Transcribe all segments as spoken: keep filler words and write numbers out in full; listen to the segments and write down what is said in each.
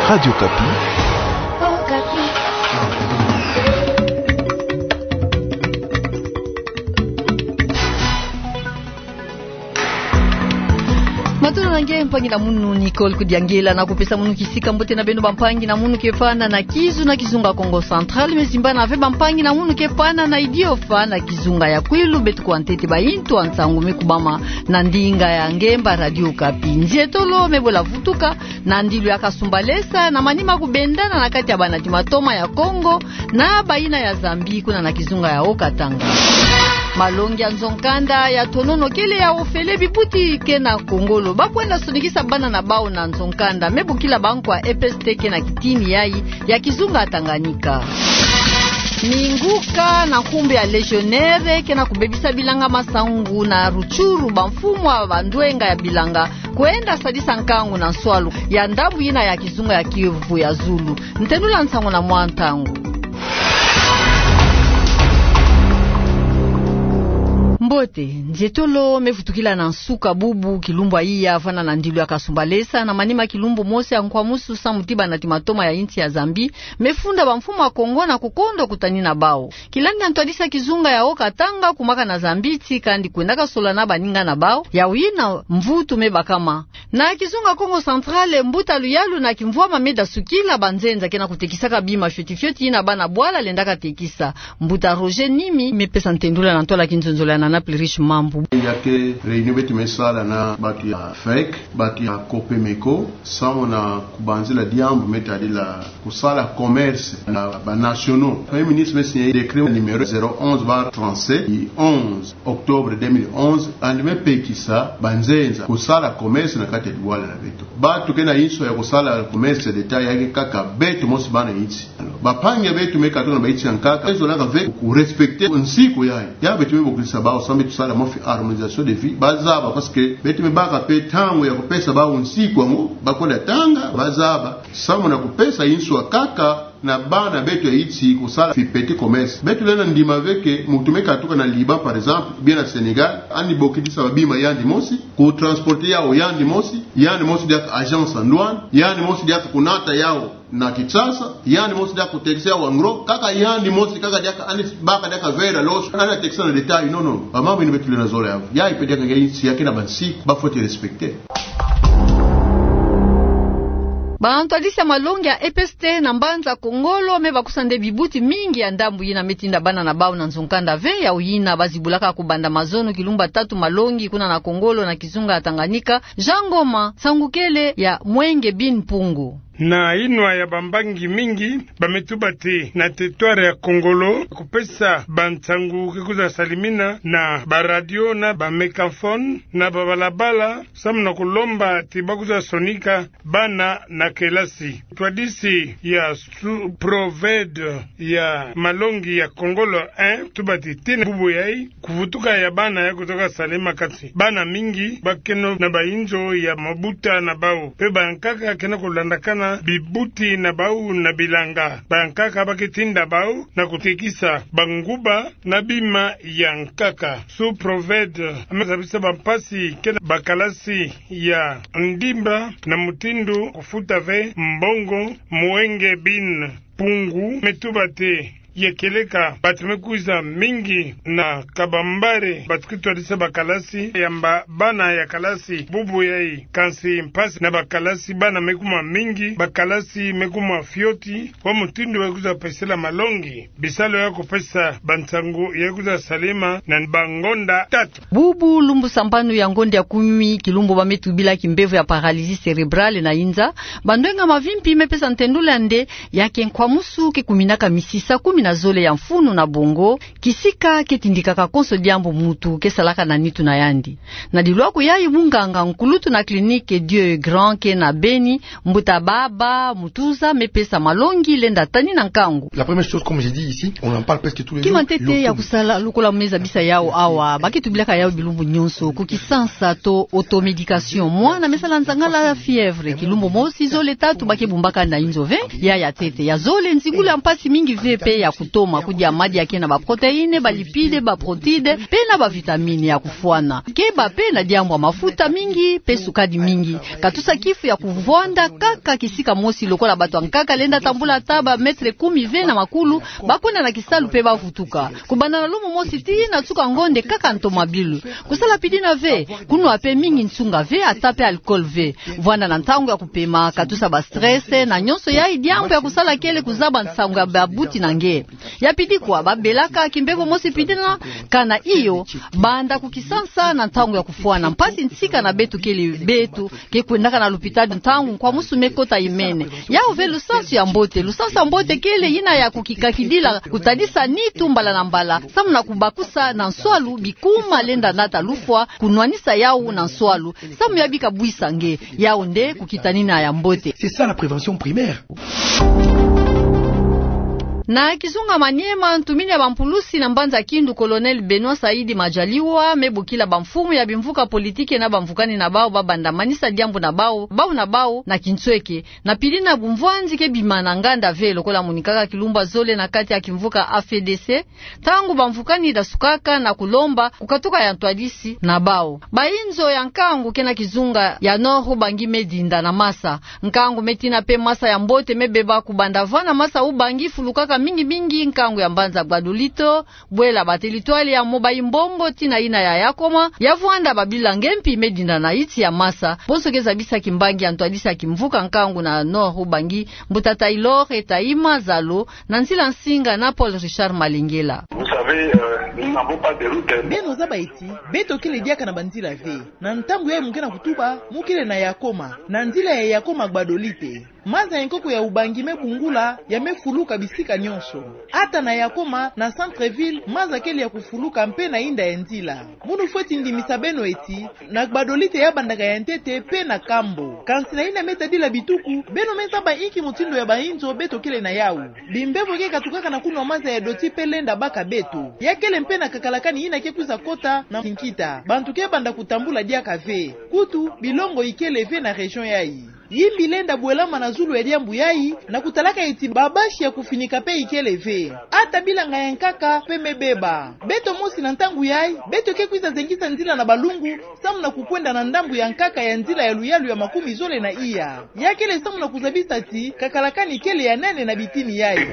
Radio Kapi. Oh, Kapi. Matuna nange mpangi na munu Nicole Kudiangela na kupesa munu kisika mbote na bendo bampangi na munu kefana na kizu na kizunga Kongo Central mezimba na ve bampangi na munu kefana na idiofa na kizunga ya kwilu betu kwa ntete baintu ansangu mekubama na ndinga ya ngemba Radio Kapi. Nzietolo mebola vutuka na ndilu ya kasumbalesa na manima kubendana na kati ya banati matoma ya Kongo na baina ya Zambi kuna na kizunga ya Okatanga. Malongi ya nzonkanda ya tonono kele ya ofele bibuti kena Kongolo bakwenda sonikisa bana na bao na nzonkanda mebukila banku wa E P S T kena kitini yai ya kizunga Tanganyika. Ninguka na kumbe ya legionnaire kena kubebisa bilanga masangu na ruchuru bamfumu wa bandwenga ya bilanga kwenda sadisa nkangu na nswalu ya ndabu ina ya kizunga ya Kivu ya Zulu ntenula nsangu na mwantangu. Mbote, njetolo mefutukila na nsuka bubu kilumbu iya fana na ndilu ya kasumbalesa na manima kilumbu mose ya nkwamusu samutiba na timatoma ya inti ya Zambi mefunda bamfumu wa Kongo na kukondo kutanina bao. Kilandi antwadisa kizunga ya Okatanga kumaka na Zambiti kandi kuendaka sola na baninga na bao ya wina mvutu mebakama. Na kizunga Kongo Centrale mbuta luyalu na kimvua mameda sukila banzenza kena kutekisaka bima fyotifyoti ina bana bwala lendaka tekisa. Mbuta Roger Nimi mepesa ntendula na ntola kinzonzola na Naplirish mambu. Yake reunion betu mesala na batu ya F E C, batu ya Kopemeko, samo na kubanzila diambu metadila kusala commerce na ba nationaux. Premier ministre mesinye décret numéro zéro onze barre trente-sept du onze octobre deux mille onze andime pekisa banzenza kusala commerce na kati ya Douala na betu. Batu kena inso ya kusala commerce d'etat yake kaka betu mosi bana iti. Bapange betu mekato na baiti yankaka ezo laka ve ku respecter nsiku yayi. Ya betu mebokulisa bao sambi tusala mofi harmonisation de vie bazaba parce que betu mebaka pe tango ya kupesa bao nsiku wangu bakonda tanga bazaba samu na kupesa inso kaka na bana betu ya iti kusala fi petit commerce betu lena ndima veke mutumeka tuka na Liban par exemple bien na Sénégal ani bokidisa babima yandi mosi ku transporter yao yandi mosi yandi mosi dia agence en douane yandi mosi dia kunata yao na Kinshasa yandi mosi dia kuteksia wangro kaka yandi mosi kaka dia ani baka dia vera los ana teksa na detail non non ba mambo ni betu lena zola yao ya ipedia kanga iti yakina bansi ba faut respecter. Bantu alisa malongi ya E P S T na mbanza Kongolo meba kusande bibuti mingi ya ndambu yina metinda bana na bao na nzonkanda ve ya uyina bazibulaka kubanda mazono kilumba tatu malongi kuna na Kongolo na kizunga ya Tanganyika Jangoma sangukele ya Mwenge bin Pungu. Na inwa ya bambangi mingi bametubate na teritware ya Kongolo kupesa bantsangu kikuza salimina na baradio na bamekafon na babalabala samu na kulomba tibakuza sonika bana na kelasi. Twadisi ya Suproved ya malongi ya Kongolo un tubati tine bubu yai kuvutuka ya bana ya kutoka salima kati. Bana mingi bakeno na bainzo ya mabuta na bao. Pe bankaka kena kulandakana bibuti na bau na bilanga bankaka bakitinda bau na kutekisa banguba na bima ya nkaka. Suproved amesabisa bampasi kena bakalasi ya ndimba na mutindu kufuta ve mbongo Mwenge bin Pungu metubate yekeleka batumekuza mingi na kabambare batukitwadisa bakalasi yamba bana ya kalasi bubu yai kansi mpasi na bakalasi bana mekuma mingi bakalasi mekuma fioti wa mutindu wekuza pesela malongi bisalo yako pesa bantangu yekuza salima na bangonda tatu bubu lumbu sambanu ya ngonde ya kumi kilumbu bametubila kimbevu ya paralizi cerebrale na inza bandwenga mavimpi mepesa ntendula nde yake nkwamusu kikuminaka misisa kumi na zole ya mfunu na bongo kisika ketindikaka konso diambo mutu kesalaka na nitu na yandi na dilwako yayi munganga nkulutu na klinike Dieu Grand ke na Beni mbuta baba mutuza mepesa malongi lenda tani na nkangu. La première chose comme j'ai dit ici on en parle presque tous les jours kimantete ya kusala lukola meza bisa yao awa bakitubilaka yao bilumbu nyonso kukisansa to automedication mwana mesala nzangala fièvre kilumbu mosi zole tatu bakebumbaka na inzove ya ya tete ya zole nzigula mpasi mingi vepe ya kutoma kudia madi yake na ba proteine, ba lipide, ba protide, pe na ba vitamine ya kufuana. Keba pe na diambwa mafuta mingi, pe sukadi mingi. Katusa kifu ya kuvonda kaka kisika mosi lokola bato ankaka lenda tambula taba metre kumi ve na makulu, bakuna na kisalu pe bavutuka. Kubana na lumu mosi ti na tuka ngonde kaka ntomabilu. Kusala pidina ve, kunu ape mingi nsunga ve, atape alcool ve. Vwanda na ntangu ya kupema, katusa ba stress, na nyonso ya idiambo ya kusala kele kuzaba nsangu ya babuti na nge. Ya pidi kwa, babelaka kimbeko mosi pidina, kana iyo, banda kukisansa na ntangu ya kufuana. Mpasi nsika na betu kele betu, ke kuendaka na lupitadi ntangu kwa musu mekota imene. Ya uve lusansu ya mbote, lusansu ya mbote kele ina ya kukikakidila, kutadisa ni tumbala na mbala. Samu na kubakusa na nswalu, bikuma lenda nata lufwa, kunuanisa yao na nswalu. Samu ya bika buisa nge, yao nde kukitanina ya mbote. C'est ça la prévention primaire. Na kizunga Maniema ntumini ya bampulusi na mbanza kindu Colonel Benoit Saidi Majaliwa mebukila bamfumu ya bimvuka politike na bamvukani na bao babandamanisa diambu na bao bao na bao na kintsweke na pilina bumvwanzi ke bimana nganda velo kola munikaka kilumba zole na kati ya kimvuka A F D C tangu bamvukani da sukaka na kulomba kukatuka ya ntwadisi na bao bainzo ya nkangu kena kizunga ya noho bangi medinda na masa nkangu metina pe masa ya mbote mebeba kubandavana masa ubangi fulukaka mingi mingi nkangu ya mbanza Gbadolito bwela batelitwali ya mobai mbombo tina ina ya yakoma yavuanda babila ngempi medinda na iti ya masa bonsokeza bisa kimbangi antwadisa kimvuka nkangu na noho bangi mbutata ilore taima zalo na nzila nsinga na Paul Richard Malingela. Vous savez, euh, nous n'avons pas de route. Beno zaba iti beto kile diaka na banzila ve na ntambu ya mungena kutuba mukile na yakoma na nzila ya yakoma Gbadolite maza enkoko ya ubangi mebungula ya mefuluka bisika nyonso ata na yakoma na centreville maza kele ya kufuluka mpe na inda ya nzila munu fweti ndimisa beno eti na Gbadolite ya bandaka ya ntete pe na kambo kansi na ina metadila bituku beno mesaba iki mutindo ya bainzo beto kele na yau bimbevo ke katukaka na kuno maza ya doti pe lenda baka beto ya kele mpe na kakalakani ina ke kuza kota na kinkita bantu ke banda kutambula diaka ve kutu bilongo ikele ve na region yai yimbi lenda bwelama na zulu ya diambu yai na kutalaka eti babashi ya kufinika pe ikeleve ata bila nga yankaka pe mebeba beto mosi na ntangu yai beto ke kuiza zengisa nzila na balungu samu na kukwenda na ndambu ya nkaka ya nzila ya luyalu ya makumi zole na iya yakele samu na kuzabisa ti kakalakani kele ya nane na bitini yai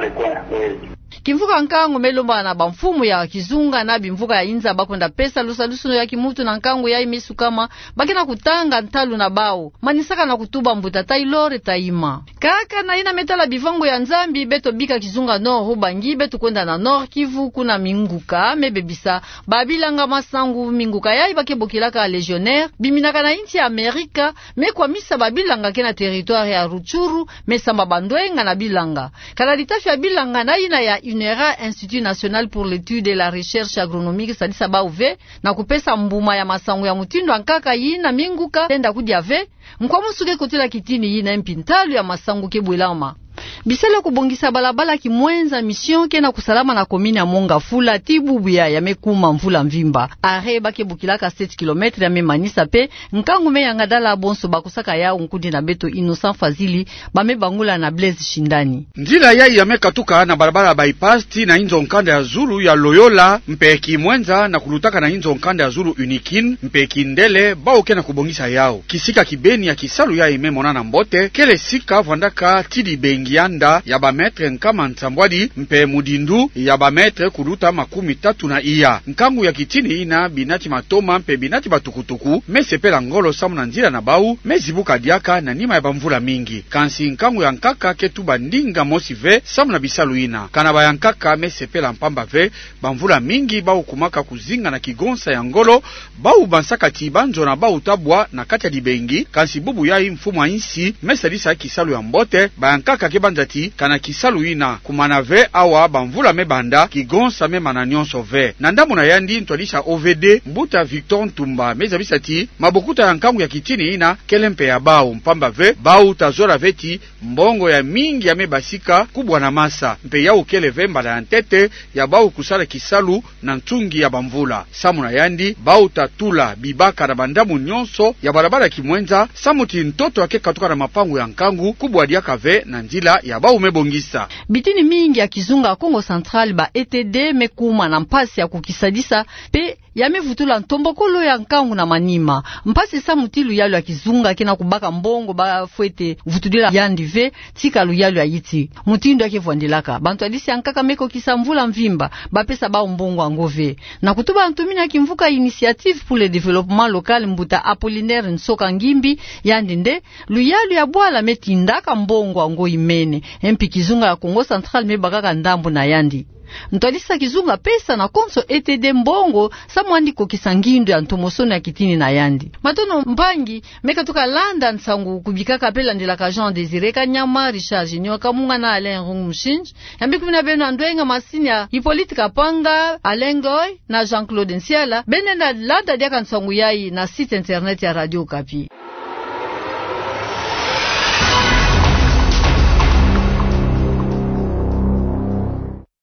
kimvuka nkangu melomba na bamfumu ya kizunga na bimvuka ya inza bakonda pesa lusalusuno ya kimutu na nkangu ya imisu kama bakina kutanga ntalu na bao manisaka na kutuba mbuta tailore taima kaka na ina metala bivango ya nzambi beto bika kizunga no hubangi beto kwenda na nord Kivu kuna minguka mebebisa babilanga masangu minguka ya ibakebokilaka legionnaire biminaka na inti ya Amerika mekwa misa babilanga kena territoire ya Ruchuru mesamba bandwenga na bilanga kala litafi ya bilanga na ina ya U N E R A Institut National pour l'étude et la recherche agronomique sadisa bauve na kupesa mbuma ya masangu ya mutindo ankaka yina minguka tenda kudia ve mkwamusuke kotela kitini yina mpintalu ya masangu kebwelama bisele kubongisa balabala kimwenza mission kena kusalama na komini ya Monga Fula tibubu ya yamekuma mvula mvimba are bakebukilaka sept kilomètres ya memanisa pe nkangu me yangadala bonso bakusaka yao nkudi na beto Innocent Fazili bamebangula na Blaise Shindani ndila yai yamekatuka na barabara bypass na inzo nkanda ya Zulu ya Loyola mpeki mwenza na kulutaka na inzo nkanda ya Zulu Unikin mpeki ndele bao kena kubongisa yao kisika kibeni ya kisalu ya imemona na mbote kele sika vandaka tidi bengi yanda ya bametre nkama nsambwadi mpe mudindu ya bametre kuruta makumi tatu na iya nkangu ya kitini ina binati matoma mpe binati batukutuku mesepela ngolo samu na nzila na bau mezibuka diaka na nima ya bamvula mingi kansi nkangu ya nkaka ketuba ndinga mosi ve samu na bisalu ina kanaba ya nkaka mesepela mpamba ve bamvula mingi bau kumaka kuzinga na kigonsa ya ngolo bau bansaka tibanjo na bau tabwa na kati ya dibengi kansi bubu ya mfumu wa insi mesadisa kisalu ya mbote bayankaka kebanzati kana kisalu ina kumanave awa bamvula mebanda kigonsa me mananyonso ve na ndamu na yandi ntwalisha O V D mbuta Victor Ntumba mezabisati mabokuta ya nkangu ya kitini ina kelempe ya bau mpamba ve bau tazora veti mbongo ya mingi ya mebasika kubwa na masa mpe ya ukele ve mbala ya ntete ya bau kusala kisalu na ntungi ya bamvula samu na yandi bau tatula bibaka na bandamu nyonso ya barabara kimwenza samuti ntoto yake katuka na mapangu ya nkangu kubwa diaka ve na njila ya ba umebongisa bitini mingi ya kizunga Kongo Central ba E T D mekuma na mpasi ya kukisadisa pe yamevutula ntombokolo ya nkangu na manima mpasi sa mutilu yalu ya kizunga kina kubaka mbongo ba fuete vutulila yandive tika lu yalu ya yiti mutindo yake vwandelaka bantu alisi ankaka meko kisamvula mvimba bapesa ba mbongo angove na kutuba antumina kimvuka initiative pour le développement local mbuta Apollinaire Nsoka Ngimbi yandinde lu yalu ya bwala metindaka mbongo ango imene empi kizunga ya Kongo Central mebakaka ndambu na yandi ntolisa kizunga pesa na konso E T D mbongo sa mwandiko kisangindo ya ntomosono ya kitini na yandi matono mpangi meka tuka landa nsangu kubikaka pela ndela ka Jean Désiré Kanyama Richard Junior Kamunga na Alain Rungu Mshinji yambi kumina beno andwenga masini ya Hippolyte Kapanga Alain Goy na Jean-Claude Nsiala benenda landa diaka nsangu yai na site internet ya Radio Okapi.